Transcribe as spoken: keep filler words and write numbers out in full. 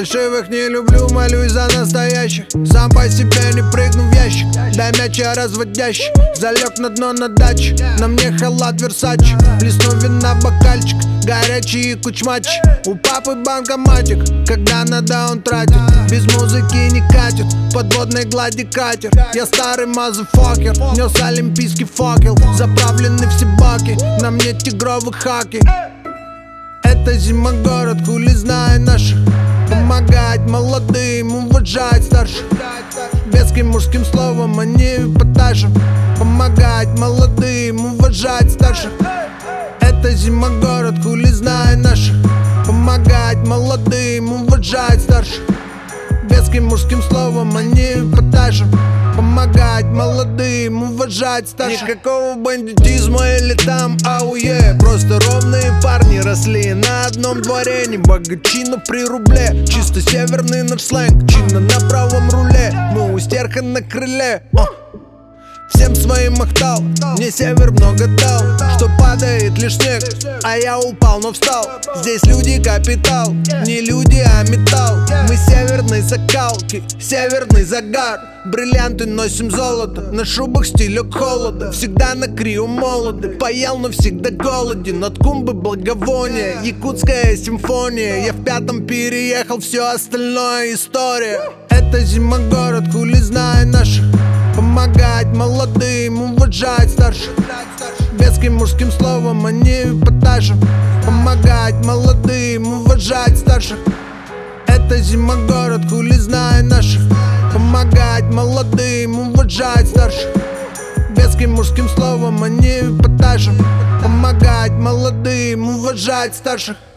фальшивых не люблю, молюсь за настоящих. Сам по себе не прыгну в ящик. Дай мяч, я разводящий. Залег на дно на даче. На мне халат Версачи. Плесну вина в бокальчик. Горячий и кучмач. У папы банкоматик. Когда надо, он тратит. Без музыки не катит. Подводной глади катер. Я старый мазафакер. Нес олимпийский факел. Заправлены все баки. На мне тигровый хаки. Это зима, город, хули знай наших. Помогать молодым, уважать старших. Веским мужским словом, а не эпатажем. Помогать молодым, уважать старших. Это зима, город, хули знай наших. Помогать молодым, уважать старших. Веским мужским словом, а не эпатажем. Помогать молодым, уважать старших. Никакого бандитизма или там ауе. Просто ровные парни росли на одном дворе. Не богачи, но при рубле. Чисто северный наш сленг. Чинно на правом руле. Мы у стерха на крыле. а. Всем своим махтал. Мне север много дал. Что падает лишь снег, а я упал, но встал. Здесь люди капитал. Не люди, а металл. Мы северной закалки, северный загар. Бриллианты носим золото. На шубах стилек холода. Всегда на крию молоды. Поел, но всегда голоден. От кумбы благовония. Якутская симфония. Я в пятом переехал, все остальное история. Это зима, город, хули знай наших. Помогать молодым, уважать старших. Веским мужским словом, а не эпатажем. Помогать молодым, уважать старших. Это зима, город, хули знай наших. Помогать молодым, уважать старших. Веским мужским словом, а не эпатажем. Помогать молодым, уважать старших.